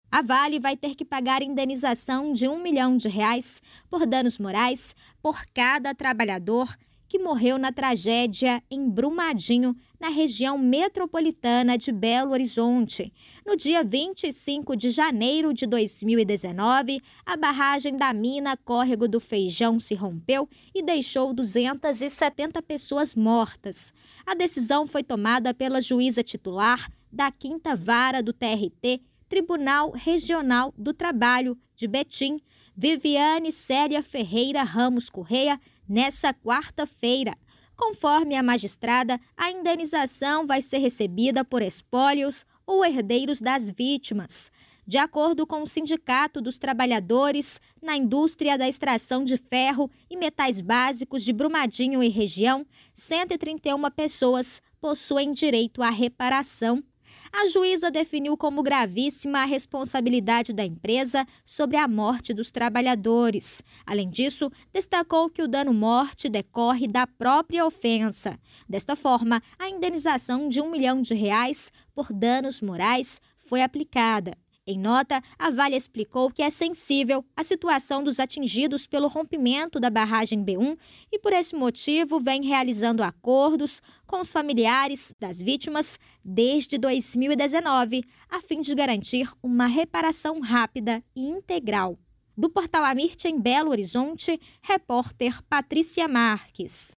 A Vale vai ter que pagar indenização de R$ 1 milhão por danos morais por cada trabalhador que morreu na tragédia em Brumadinho, na região metropolitana de Belo Horizonte. No dia 25 de janeiro de 2019, a barragem da mina Córrego do Feijão se rompeu e deixou 270 pessoas mortas. A decisão foi tomada pela juíza titular da 5ª Vara do TRT, Tribunal Regional do Trabalho de Betim, Viviane Célia Ferreira Ramos Correia, nessa quarta-feira. Conforme a magistrada, a indenização vai ser recebida por espólios ou herdeiros das vítimas. De acordo com o Sindicato dos Trabalhadores na Indústria da Extração de Ferro e Metais Básicos de Brumadinho e região, 131 pessoas possuem direito à reparação. A juíza definiu como gravíssima a responsabilidade da empresa sobre a morte dos trabalhadores. Além disso, destacou que o dano-morte decorre da própria ofensa. Desta forma, a indenização de R$ 1 milhão por danos morais foi aplicada. Em nota, a Vale explicou que é sensível à situação dos atingidos pelo rompimento da barragem B1 e, por esse motivo, vem realizando acordos com os familiares das vítimas desde 2019, a fim de garantir uma reparação rápida e integral. Do Portal Amirte, em Belo Horizonte, repórter Patrícia Marques.